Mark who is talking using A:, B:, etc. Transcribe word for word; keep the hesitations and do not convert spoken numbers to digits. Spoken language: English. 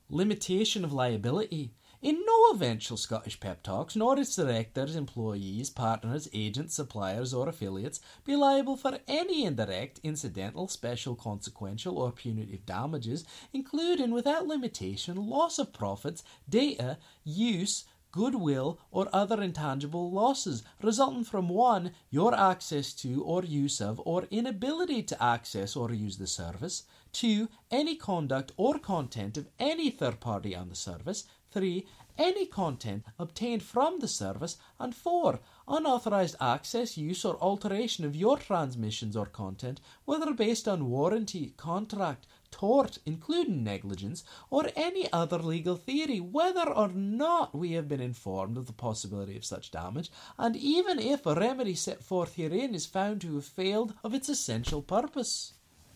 A: Limitation of liability. In no event shall Scottish Pep Talks, nor its directors, employees, partners, agents, suppliers, or affiliates be liable for any indirect, incidental, special, consequential, or punitive damages, including, without limitation, loss of profits, data, use, goodwill, or other intangible losses, resulting from one, your access to or use of or inability to access or use the service, two, any conduct or content of any third party on the service, three, any content obtained from the service, and four, unauthorised access, use, or alteration of your transmissions or content, whether based on warranty, contract, tort, including negligence, or any other legal theory, whether or not we have been informed of the possibility of such damage, and even if a remedy set forth herein is found to have failed of its essential purpose.